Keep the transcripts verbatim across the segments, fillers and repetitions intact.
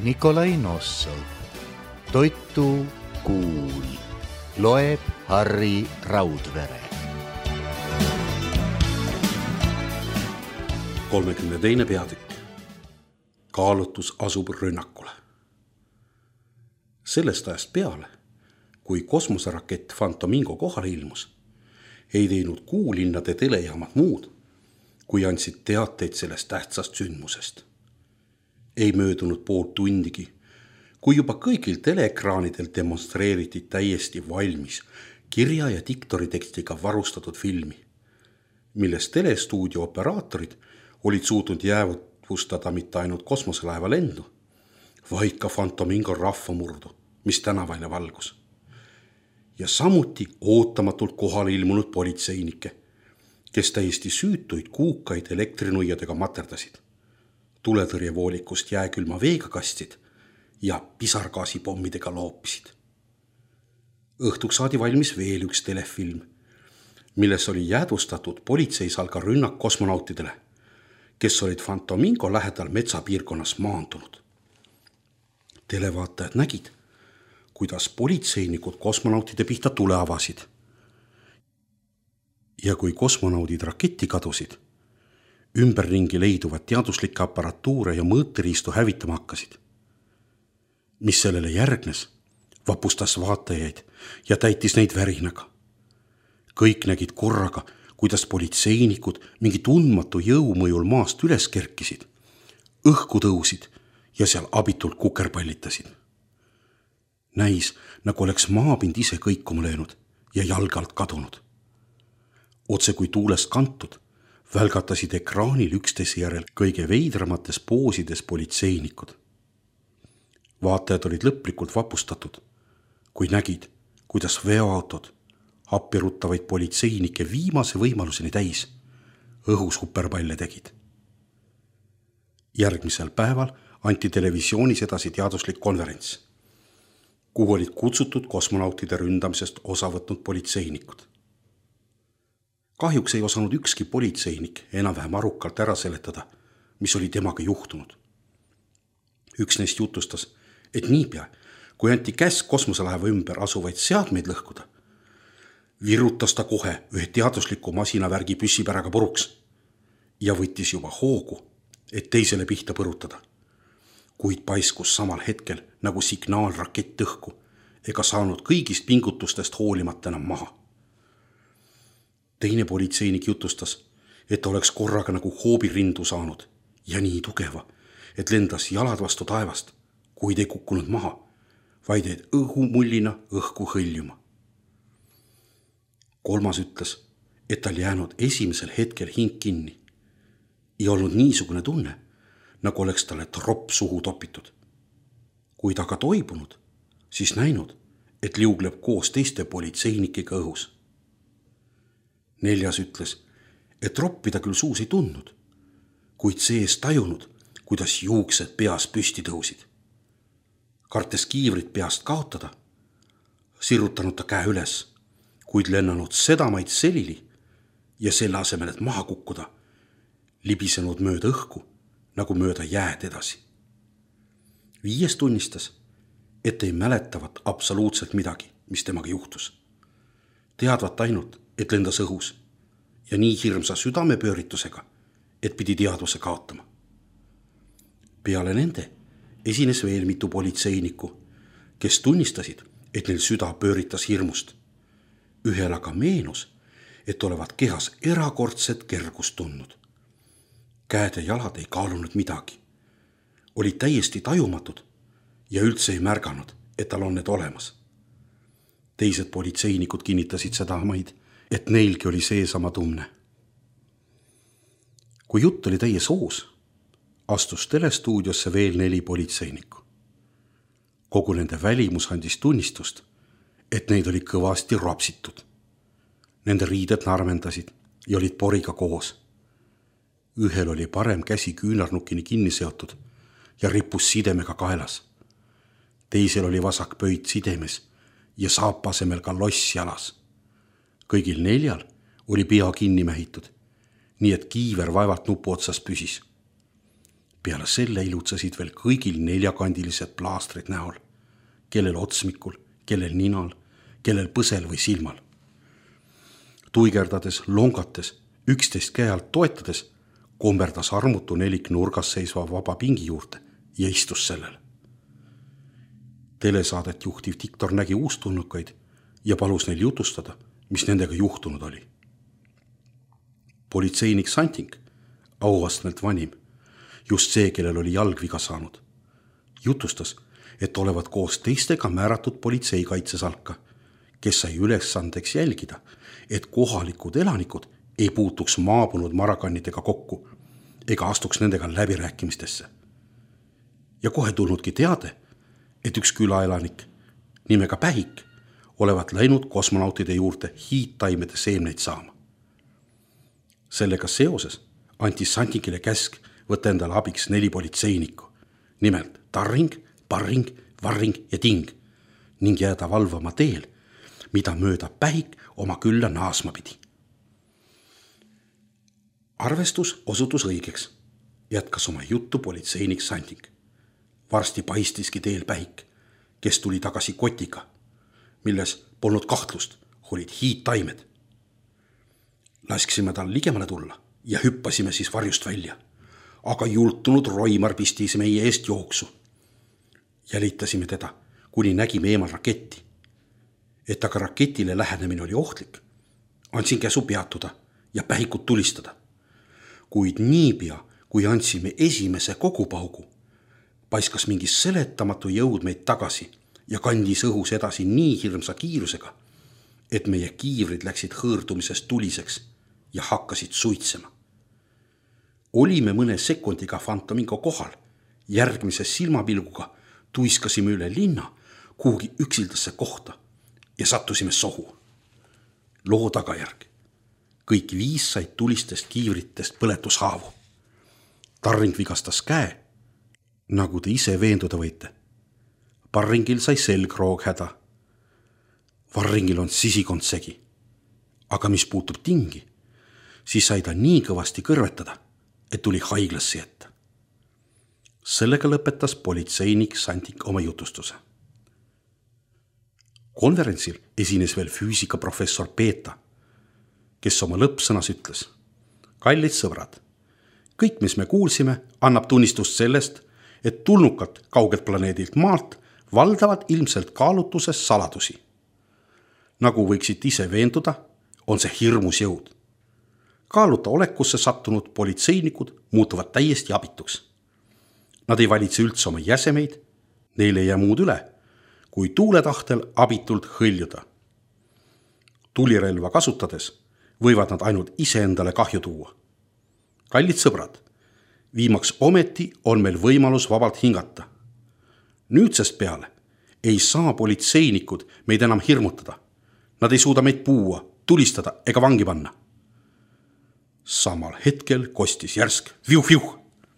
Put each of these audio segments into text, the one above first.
Nikolai Nossov. Toitu kuul. Loeb Harri Raudvere. kolmekümne teine peatükk. Kaalutus asub rünnakule. Sellest ajast peale, kui kosmoserakett Fantomingo kohale ilmus, ei teinud kuulinnade telejaamad muud, kui andsid teateid sellest tähtsast sündmusest. Ei möödunud pool tundigi, kui juba kõigil teleekraanidel demonstreeriti täiesti valmis kirja ja diktoritekstiga varustatud filmi, milles telestuudio operaatorid olid suutnud jäävutustada mitte ainult kosmoselaeva lendu, vaid ka Fantomingo rahvamurdu, mis tänavaile valgus. Ja samuti ootamatult kohale ilmunud politseinike, kes täiesti süütuid kuukaid elektrinuiadega materdasid, tuletõrjevoolikust jääkülma veega kastsid ja pisargaasipommidega loopisid. Õhtuks saadi valmis veel üks telefilm, milles oli jäädvustatud politseisalga rünnak kosmonautidele, kes olid Fantomingo lähedal metsapiirkonnas maandunud. Televaatajad nägid, kuidas politseinikud kosmonautide pihta tule avasid. Ja kui kosmonaudid raketti kadusid, ümberringi leiduvad teaduslikke aparatuure ja mõõteriistu hävitama hakkasid. Mis sellele järgnes, vapustas vaatajaid ja täitis neid värinaga. Kõik nägid korraga, kuidas politseinikud mingi tundmatu jõumõjul maast üles kerkisid, õhku tõusid ja seal abitult kukerpallitasid. Näis, nagu oleks maapind ise kõikuma löönud ja jalgalt kadunud. Otse kui tuulest kantud, välgatasid ekraanil üksteise järel kõige veidramates poosides politseinikud. Vaatajad olid lõplikult vapustatud, kui nägid, kuidas veoautod appiruttavaid politseinike viimase võimaluseni täis õhus superpalle tegid. Järgmisel päeval anti televisioonis edasi teaduslik konverents, kuhu olid kutsutud kosmonautide ründamisest osa võtnud politseinikud. Kahjuks ei osanud ükski politseinik enam-vähem arukalt ära seletada, mis oli temaga juhtunud. Üks neist jutustas, et niipea, kui anti käsk kosmoselaeva ümber asuvaid seadmeid lõhkuda, virutas ta kohe ühe teadusliku masinavärgi püssipäraga puruks ja võttis juba hoogu, et teisele pihta põrutada. Kuid paiskus samal hetkel nagu signaalrakett õhku ega saanud kõigist pingutustest hoolimata enam maha. Teine politseinik jutustas, et oleks korraga nagu hoobirindu saanud ja nii tugeva, et lendas jalad vastu taevast, kuid ei kukkunud maha, vaid jäid õhumullina õhku hõljuma. Kolmas ütles, et tal jäänud esimesel hetkel hing kinni ja olnud niisugune tunne, nagu oleks talle tropp suhu topitud. Kui ta aga toibunud, siis näinud, et liugleb koos teiste politseinikega õhus. Neljas ütles, et troppi ta küll suus ei tundnud, kuid sees tajunud, kuidas juuksed peas püsti tõusid. Kartes kiivrit peast kaotada, sirutanud ta käe üles, kuid lennanud sedamaid selili ja selle asemel, et maha kukkuda, libisenud mööda õhku, nagu mööda jääd edasi. Viies tunnistas, et ei mäletavat absoluutselt midagi, mis temaga juhtus. Teadvat ainult, et lendas õhus ja nii hirmsa südamepööritusega, et pidi teadvuse kaotama. Peale nende esines veel mitu politseinikku, kes tunnistasid, et neil süda pööritas hirmust. Ühel aga meenus, et olevat kehas erakordset kergust tundnud. Käed ja jalad ei kaalunud midagi. Olid täiesti tajumatud ja üldse ei märganud, et tal on need olemas. Teised politseinikud kinnitasid seda maid, et neilgi oli seesama tunne. Kui jutt oli täies hoos, astus telestuudiosse veel neli politseinikku. Kogu nende välimus andis tunnistust, et neid oli kõvasti rapsitud. Nende riided narmendasid ja olid poriga koos. Ühel oli parem käsi küünarnukini kinni seotud ja rippus sidemega kaelas. Teisel oli vasak pöit sidemes ja saapa asemel ka loss jalas. Kõigil neljal oli pea kinni mähitud, nii et kiiver vaevalt nupu otsas püsis. Peale selle ilutsesid veel kõigil neljakandilised plaastrid näol, kellel otsmikul, kellel ninal, kellel põsel või silmal. Tuigerdades, longates, üksteist käe alt toetades, komberdas armutu nelik nurgas seisva vaba pingi juurde ja istus sellel. Telesaadet juhtiv diktor nägi uustulnukaid ja palus neil jutustada, mis nendega juhtunud oli. Politseinik Santing, auastmelt vanim, just see, kellel oli jalgviga saanud, jutustas, et olevat koos teistega määratud politseikaitsesalka, kes sai ülesandeks jälgida, et kohalikud elanikud ei puutuks maabunud marakannidega kokku ega astuks nendega läbirääkimistesse. Ja kohe tulnudki teade, et üks külaelanik nimega Pähik olevat läinud kosmonautide juurde hiidtaimede seemneid saama. Sellega seoses anti Santingile käsk võtta endale abiks neli politseinikku, nimelt Tarring, Parring, Varring ja Ting, ning jääda valvama teel, mida mööda Pähik oma külla naasma pidi. Arvestus osutus õigeks, jätkas oma juttu politseinik Santing. Varsti paistiski teel Pähik, kes tuli tagasi kotiga, milles polnud kahtlust, olid hiidtaimed. Lasksime tal ligemale tulla ja hüppasime siis varjust välja, aga jultunud Roimar pistis meie eest jooksu. Jälitasime teda, kuni nägime eemal raketti. Et aga raketile lähenemine oli ohtlik, andsin käsu peatuda ja Pähikut tulistada. Kuid niipea, kui andsime esimese kogupaugu, paiskas mingi seletamatu jõud meid tagasi ja kandis õhus edasi nii hirmsa kiirusega, et meie kiivrid läksid hõõrdumisest tuliseks ja hakkasid suitsema. Olime mõne sekundiga Fantomingo kohal, järgmise silmapilguga tuiskasime üle linna kuhugi üksildasse kohta ja sattusime sohu. Loo tagajärg. Kõik viis said tulistest kiivritest põletushaavu. Tarring vigastas käe, nagu te ise veenduda võite. Parringil sai selgroog häda. Varringil on sisikond segi. Aga mis puutub Tingi, siis sai ta nii kõvasti kõrvetada, et tuli haiglasse jätta. Sellega lõpetas politseinik Santing oma jutustuse. Konverentsil esines veel füüsikaprofessor Peeta, kes oma lõppsõnas ütles: kallid sõbrad, kõik, mis me kuulsime, annab tunnistust sellest, et tulnukad kaugelt planeedilt maalt valdavad ilmselt kaalutuses saladusi. Nagu võiksid ise veenduda, on see hirmus jõud. Kaaluta olekusse sattunud politseinikud muutuvad täiesti abituks. Nad ei valitse üldse oma jäsemeid, neil ei jää muud üle, kui tuuletahtel abitult hõljuda. Tulirelva kasutades võivad nad ainult iseendale kahju tuua. Kallid sõbrad, viimaks ometi on meil võimalus vabalt hingata. Nüüdsest peale ei saa politseinikud meid enam hirmutada. Nad ei suuda meid puua, tulistada ega vangi panna. Samal hetkel kostis järsk viuh-viuh.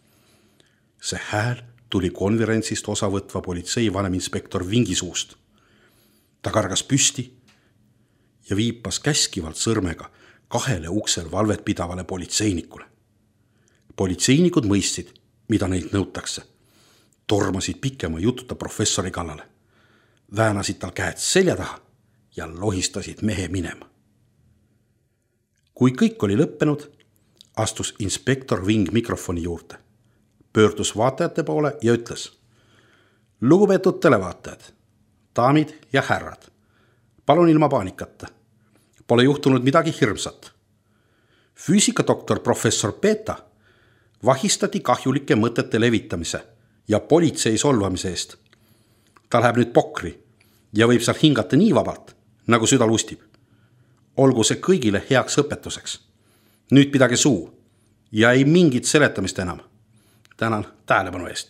See hääl tuli konverentsist osa võtva politsei vaneminspektor Vingisuust. Ta kargas püsti ja viipas käskivalt sõrmega kahele uksel valvet pidavale politseinikule. Politseinikud mõistsid, mida neilt nõutakse. Tormasid pikema jututa professori kallale. Väänasid tal käed selja taha ja lohistasid mehe minema. Kui kõik oli lõppenud, astus inspektor Ving mikrofoni juurde, pöördus vaatajate poole ja ütles: lugupeetud televaatajad, daamid ja härrad, palun ilma paanikata. Pole juhtunud midagi hirmsat. Füüsikadoktor professor Peeta vahistati kahjulike mõtete levitamise ja politsei solvamise eest. Ta läheb nüüd pokri ja võib seal hingata nii vabalt, nagu süda lustib. Olgu see kõigile heaks õpetuseks. Nüüd pidage suu ja ei mingit seletamist enam. Tänan tähelepanu eest.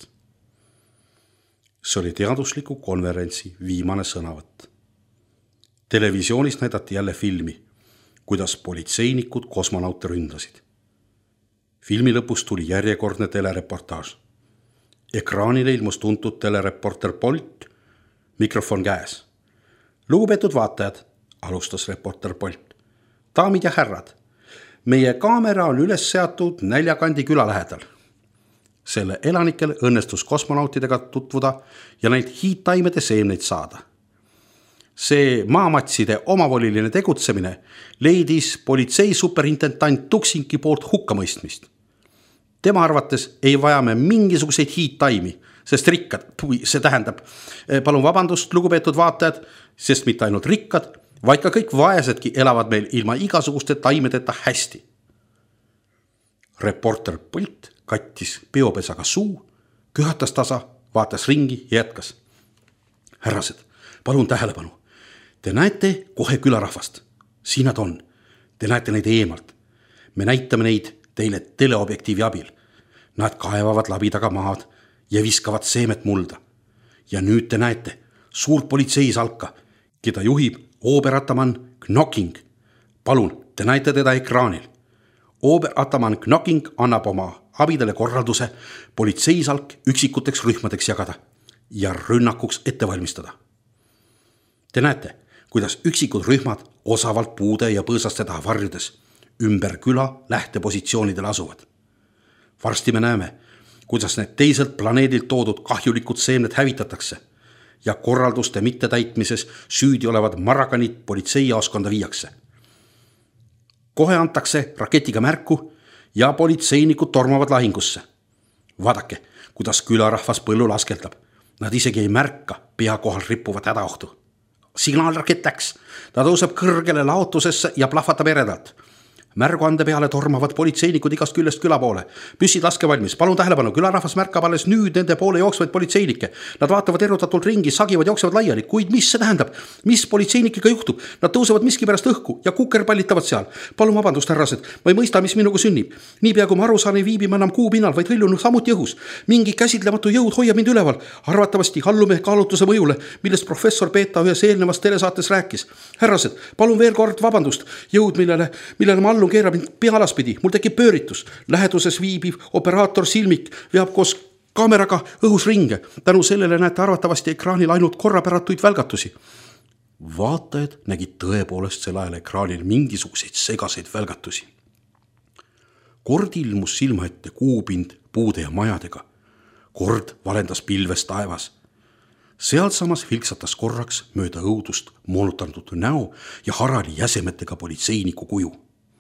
See oli teadusliku konverentsi viimane sõnavõtt. Televisioonis näidati jälle filmi, kuidas politseinikud kosmonaute ründasid. Filmi lõpus tuli järjekordne telereportaaž. Ekraanile ilmus tuntud telereporter Bolt, mikrofon käes. Lugupeetud vaatajad, alustas reporter Bolt. Daamid ja härrad, meie kaamera on üles seatud Näljakandi küla lähedal. Selle elanikel õnnestus kosmonautidega tutvuda ja neid hiidtaimede seemneid saada. See maamatside omavoliline tegutsemine leidis politsei superintendant Tuksinki poolt hukkamõistmist. Tema arvates ei vaja me mingisuguseid hiidtaimi, sest rikkad, see tähendab, palun vabandust, lugupeetud vaatajad, sest mitte ainult rikkad, vaid ka kõik vaesedki elavad meil ilma igasuguste taimedeta hästi. Reporter Polt kattis peopesaga suu, köhatas tasa, vaatas ringi ja jätkas. Härrased, palun tähelepanu. Te näete kohe külarahvast. Siin nad on. Te näete neid eemalt. Me näitame neid teile teleobjektiivi abil. Nad kaevavad labidaga maad ja viskavad seemet mulda. Ja nüüd te näete suurt politseisalka, keda juhib Oberataman Knocking. Palun, te näite teda ekraanil. Oberataman Knocking annab oma abidele korralduse politseisalk üksikuteks rühmadeks jagada ja rünnakuks ette valmistada. Te näete, kuidas üksikud rühmad osavalt puude ja põõsaste taha varjudes ümber küla lähtepositsioonidele asuvad. Varsti me näeme, kuidas need teiselt planeedilt toodud kahjulikud seemned hävitatakse ja korralduste mittetäitmises süüdi olevad maraganid politseijaoskonda viiakse. Kohe antakse raketiga märku ja politseinikud tormavad lahingusse. Vaadake, kuidas külarahvas põllu laskeldab. Nad isegi ei märka pea kohal rippuvat hädaohtu. Signaalrakett läks. Ta tõuseb kõrgele laotusesse ja plahvatab eredalt. Märguande peale tormavad politseinikud igast küljest küla poole. Püssid laske valmis. Palun tähelepanu, külarahvas märkab alles nüüd nende poole jooksvaid politseinikke. Nad vaatavad erutatult ringi, sagivad, jooksevad laiali. Kuid mis see tähendab? Mis politseinikega juhtub? Nad tõusevad miski pärast õhku ja kukerpallitavad seal. Palun vabandust, härrased. Ma ei mõista, mis minuga sünnib. Nii pea kui ma aru saan, ei viibi ma enam kuu pinnal, vaid hõljun samuti õhus. Mingi käsitlematu jõud hoiab mind üleval. Arvatavasti allume kaalutluse mõjule, millest professor Peeta ühes eelnevas telesaates rääkis. Härrased, palun veel kord vabandust. Jõud, millele, millele ma allun keerab mind pealaspidi, mul tekib pööritus. Läheduses viibiv operaator Silmik veab koos kaameraga õhus ringe. Tänu sellele näete arvatavasti ekraanil ainult korrapäratuid välgatusi. Vaatajad nägid tõepoolest sel ajal ekraanil mingisuguseid segaseid välgatusi. Kord ilmus silma ette kuupind puude ja majadega. Kord valendas pilves taevas. Seal samas vilksatas korraks mööda õudust moonutanud näo ja harali jäsemetega politseiniku kuju.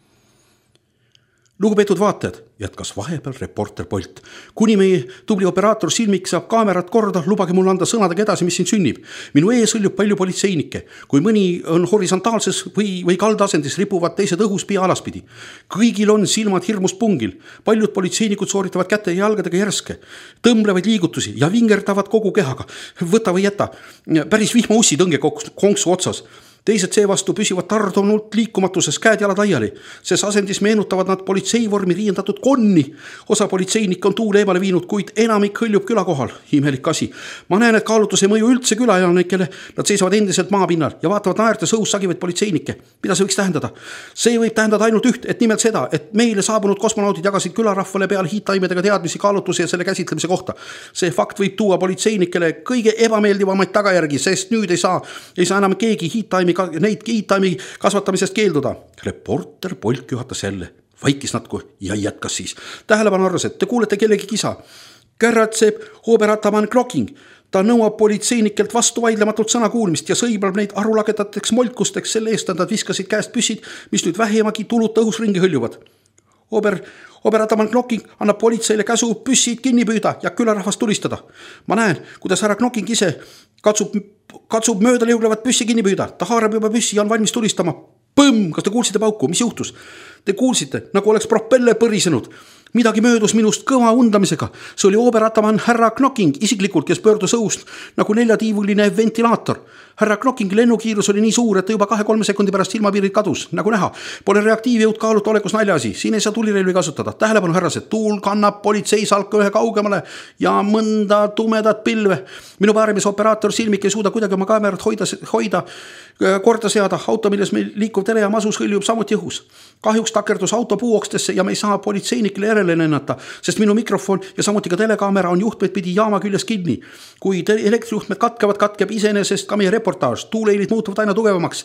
Lugupeetud vaatajad, jätkas vahepeal reporter Polt. Kuni meie tubli operaator Silmik saab kaamerat korda, lubage mul anda sõnadega edasi, mis siin sünnib. Minu ees hõljub palju politseinikke. Kui mõni on horisontaalses või, või kaldasendis, ripuvad teised õhus pea alaspidi. Kõigil on silmad hirmust pungil. Paljud politseinikud sooritavad käte ja jalgadega järske. Tõmblevad liigutusi ja vingerdavad kogu kehaga. Võta või jäta. Päris vihmaussi tõnge konksu otsas. Teised seevastu püsivad tardunult liikumatuses, käed jalad laiali. Ses asendis meenutavad nad politseivormi riiendatud konni. Osa politseinik on tuule eemale viinud, kuid enamik hõljub küla kohal. Imelik asi. Ma näen, et kaalutus ei mõju üldse külaelanikele. Nad seisavad endiselt maapinnal ja vaatavad naertes õhus sagivaid politseinikke. Mida see võiks tähendada? See võib tähendada ainult üht, et nimelt seda, et meile saabunud kosmonaudid jagasid külarahvale peal hiidtaimedega teadmisi kaalutusi ja selle käsitlemise kohta. See fakt võib tuua politseinikele kõige ebameeldivamaid tagajärgi, sest nüüd ei saa, ei saa enam keegi hiidtaimi neid hiidtaimi kasvatamisest keelduda. Reporter Polt juhatas jälle, vaikis natku ja jätkas siis. Tähelepanu arvased, te kuulete kellegi kisa. Kärratseb Oberataman Knocking. Ta nõuab politseinikelt vastu vaidlematult sõna kuulmist ja sõiblab neid arulagetateks molkusteks selle eest, et nad viskasid käest püssid, mis nüüd vähemagi tuluta õhus ringi hõljuvad. Ober, Oberataman Knocking annab politseile käsu püssid kinni püüda ja külarahvast tulistada. Ma näen, kuidas härra Knocking ise katsub, katsub mööda liuglevat püssi kinni püüda. Ta haarab juba püssi ja on valmis tulistama. Põmm! Kas te kuulsite pauku? Mis juhtus? Te kuulsite, nagu oleks propelle põrisenud. Midagi möödus minust kõva undamisega. See oli Oberataman härra Knocking isiklikult, kes pöördus õhust nagu neljatiivuline ventilaator. Härra Knocking lennukiirus oli nii suur, et ta juba kahe-kolme sekundi pärast silmapiirid kadus. Nagu näha, pole reaktiivjõud kaaluta olekus naljasi. Siin ei saa tulirelvi kasutada. Tähelepanu härrased, tuul kannab politseisalka ühe kaugemale ja mõnda tumedat pilve. Minu paarimis operaator Silmik ei suuda kuidagi oma kaamerat hoida, hoida korda seada. Auto, milles meil liikuv tele ja masus hõljub samuti õhus. Kahjuks takerdus auto puuokstesse ja me ei saa politseinikele järele lennata, sest minu mikrofon ja samuti ka telekaamera on juhtmeid pidi jaama küljes kinni. Kui elektrijuhtmed katkevad, katkeb iseenesest ka meie reportaaž. Tuuleilid muutuvad aina tugevamaks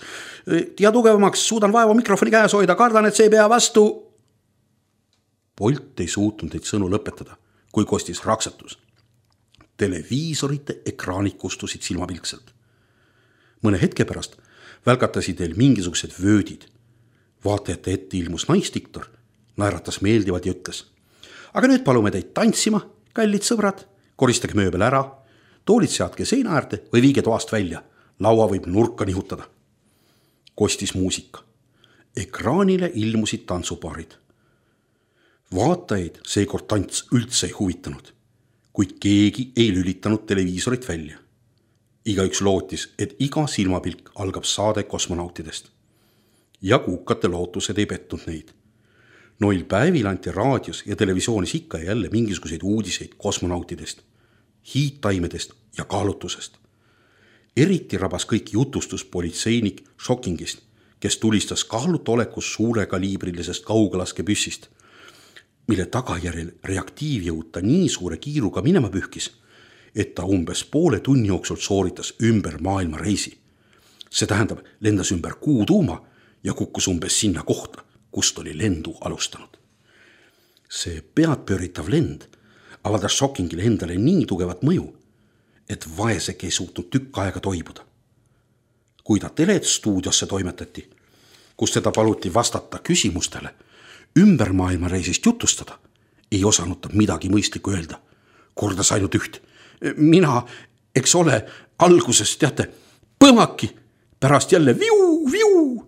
ja tugevamaks. Suudan vaeva mikrofoni käes hoida. Kardan, et see ei pea vastu. Polt ei suutnud neid sõnu lõpetada, kui kostis raksatus. Televiisorite ekraanid kustusid silmapilkselt. Mõne hetke pärast välkatasid veel mingisugused vöödid. Vaatajate ette ilmus naisdiktor, naeratas meeldivalt ja ütles: aga nüüd palume teid tantsima, kallid sõbrad, koristage mööbel ära, toolid seadke seina äärde või viige toast välja, laua võib nurka nihutada. Kostis muusika. Ekraanile ilmusid tantsupaarid. Vaatajaid seekord tants üldse ei huvitanud, kuid keegi ei lülitanud televiisorit välja. Igaüks lootis, et iga silmapilk algab saade kosmonautidest. Ja kuukate lootused ei petnud neid. Noil päevil anti raadios ja televisioonis ikka ja jälle mingisuguseid uudiseid kosmonautidest, hiidtaimedest ja kaalutusest. Eriti rabas kõik jutustus politseinik Shockingist, kes tulistas kaalutolekus suure kaliibrilisest kauglaskepüssist, mille tagajärjel reaktiivjõud ta nii suure kiiruga minema pühkis, et ta umbes poole tunni jooksul sooritas ümber maailma reisi. See tähendab, lendas ümber kuutuuma ja kukkus umbes sinna kohta, kust oli lendu alustanud. See peadpööritav lend avaldas Shockingile endale nii tugevat mõju, et vaeseke ei suutnud tükk aega toibuda. Kui ta telestuudiosse toimetati, kus teda paluti vastata küsimustele, ümber maailma reisist jutustada, ei osanud ta midagi mõistlikku öelda. Kordas ainult üht. Mina, eks ole, alguses, teate, põmaki, pärast jälle viu, viu.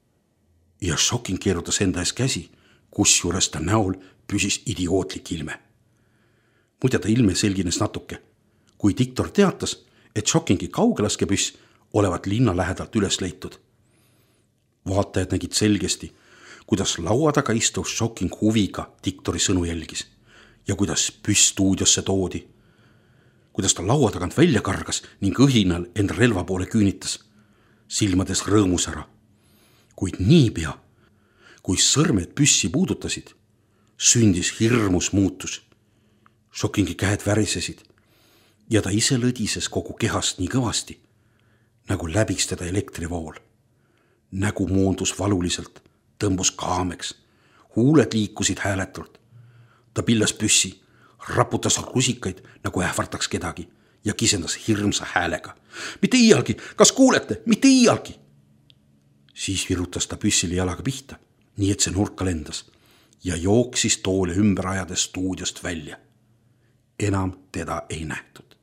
Ja Shocking keerutas enda ees käsi, kus juures ta näol püsis idiootlik ilme. Muide ta ilme selgines natuke, kui diktor teatas, et Shockingi kauglaskepüss olevat linna lähedalt üles leitud. Vaatajad nägid selgesti, kuidas laua taga istuv Shocking huviga diktori sõnu jälgis ja kuidas püss stuudiosse toodi. Kuidas ta laua tagant välja kargas ning õhinal enda relva poole küünitas, silmades rõõmus ära. Kuid niipea, kui sõrmed püssi puudutasid, sündis hirmus muutus. Shockingi käed värisesid ja ta ise lõdises kogu kehast nii kõvasti, nagu läbiks teda elektrivool. Nägu moondus valuliselt, tõmbus kaameks, huuled liikusid hääletult. Ta pillas püssi, raputas rusikaid, nagu ähvartaks kedagi ja kisendas hirmsa häälega. Mitte iialgi, kas kuulete, mitte iialgi! Siis virutas ta püssile jalaga pihta, nii et see nurka lendas ja jooksis toole ümber ajades stuudiost välja. Enam teda ei nähtud.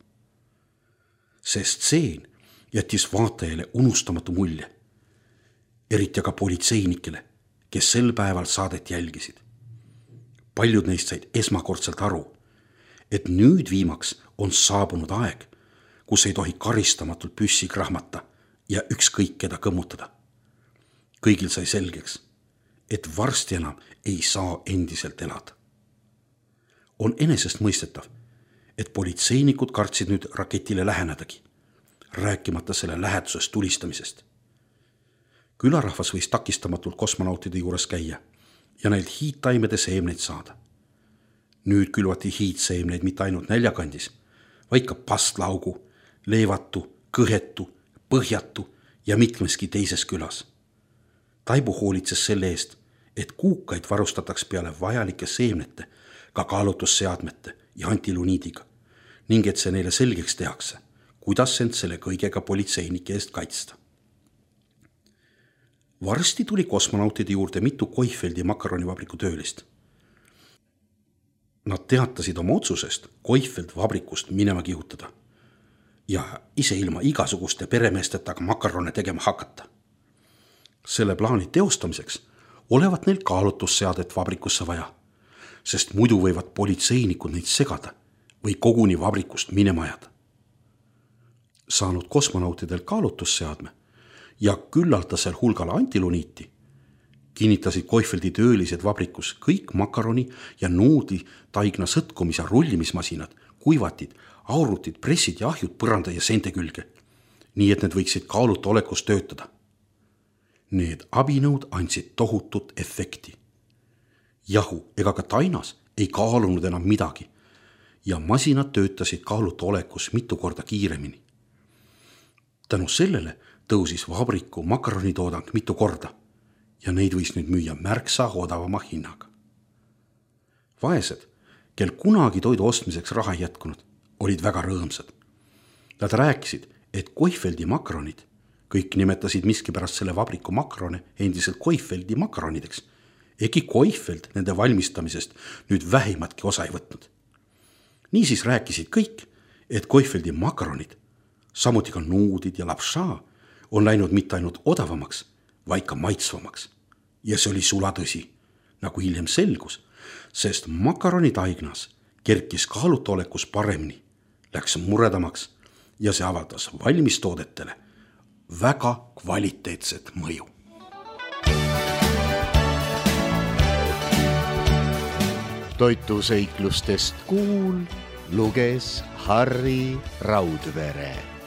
See stseen jättis vaatajale unustamatu mulje, eriti aga politseinikele, kes sel päeval saadet jälgisid. Paljud neist said esmakordselt aru, et nüüd viimaks on saabunud aeg, kus ei tohi karistamatult püssi krahmata ja ükskõik keda kõmmutada. Kõigil sai selgeks, et varsti enam ei saa endiselt elada. On enesest mõistetav, et politseinikud kartsid nüüd raketile lähenedagi, rääkimata selle lähetusest tulistamisest. Külarahvas võis takistamatult kosmonautide juures käia ja neilt hiidtaimede seemneid saada. Nüüd külvati hiidseemneid mitte ainult näljakandis, vaid ka pastlaugu, leevatu, kõhetu, põhjatu ja mitmeski teises külas. Taibu hoolitses selle eest, et kuukaid varustataks peale vajalike seemnete ka kaalutusseadmete ja antiluniidiga ning et see neile selgeks tehakse, kuidas end selle kõigega politseinike eest kaitsta. Varsti tuli kosmonautide juurde mitu Koifeldi makaronivabriku töölist. Nad teatasid oma otsusest Koifeld vabrikust minema kihutada ja ise ilma igasuguste peremeesteta makarone tegema hakata. Selle plaani teostamiseks olevat neil kaalutusseadet vabrikusse vaja, sest muidu võivad politseinikud neid segada või koguni vabrikust minema ajada. Saanud kosmonautidel kaalutusseadme ja küllaltasel hulgal antiluniiti, kinnitasid Koifeldi töölised vabrikus kõik makaroni ja nuudi taigna sõtkumis- ja rullimismasinad, kuivatid, aurutid, pressid ja ahjud põranda ja seente külge, nii et need võiksid kaaluta olekus töötada. Need abinõud andsid tohutut efekti. Jahu ega ka tainas ei kaalunud enam midagi ja masinad töötasid kaaluta olekus mitu korda kiiremini. Tänu sellele tõusis vabriku makaronitoodang mitu korda ja neid võis nüüd müüa märksa odavama hinnaga. Vaesed, kel kunagi toidu ostmiseks raha ei jätkunud, olid väga rõõmsad. Nad rääkisid, et Koifeldi makaronid, kõik nimetasid miskipärast selle vabriku makarone endiselt Koifeldi makaronideks, egi Koifeld nende valmistamisest nüüd vähimatki osa ei võtnud. Niisiis rääkisid kõik, et Koifeldi makaronid, samuti ka nuudid ja lapša, on läinud mitte ainult odavamaks, vaid ka maitsvamaks. Ja see oli sulatõsi, nagu hiljem selgus, sest makaroni taignas kerkis kaalutolekus paremini, läks muredamaks ja see avaldas valmistoodetele väga kvaliteetset mõju. Toituseiklustest kuul luges Harri Raudvere.